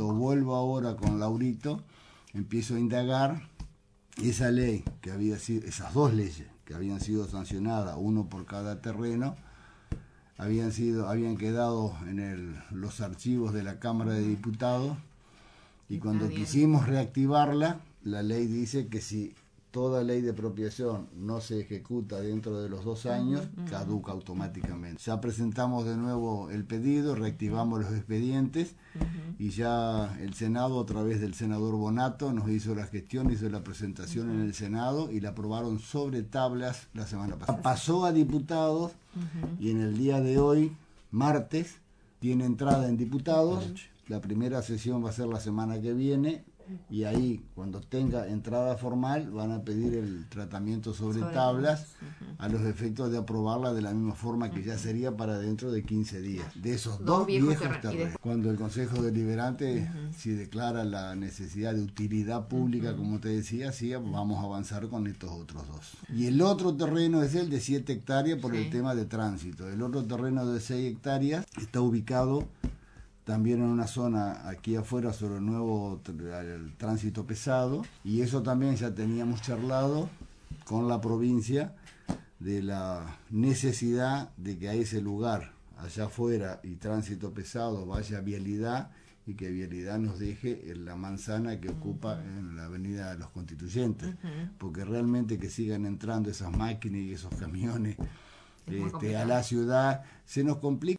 cuando vuelvo ahora con Laurito, empiezo a indagar esa ley que había sido, esas dos leyes que habían sido sancionadas, uno por cada terreno, habían quedado en los archivos de la Cámara de Diputados, y cuando quisimos reactivarla, la ley dice que si toda ley de expropiación no se ejecuta dentro de los 2 años, caduca automáticamente. Ya presentamos de nuevo el pedido, reactivamos los expedientes, y ya el Senado, a través del senador Bonato, nos hizo la gestión, hizo la presentación en el Senado y la aprobaron sobre tablas la semana pasada. Pasó a diputados y en el día de hoy, martes, tiene entrada en diputados. La primera sesión va a ser la semana que viene, y ahí, cuando tenga entrada formal, van a pedir el tratamiento sobre tablas a los efectos de aprobarla de la misma forma que ya sería para dentro de 15 días. De esos dos viejos terrenos. Cuando el Consejo Deliberante si declara la necesidad de utilidad pública, como te decía, sí, vamos a avanzar con estos otros dos. Y el otro terreno es el de 7 hectáreas por el tema de tránsito. El otro terreno de 6 hectáreas está ubicado también en una zona aquí afuera sobre el nuevo el tránsito pesado, y eso también ya teníamos charlado con la provincia de la necesidad de que a ese lugar allá afuera y tránsito pesado vaya vialidad, y que vialidad nos deje en la manzana que ocupa en la avenida de los Constituyentes, porque realmente que sigan entrando esas máquinas y esos camiones a la ciudad se nos complica.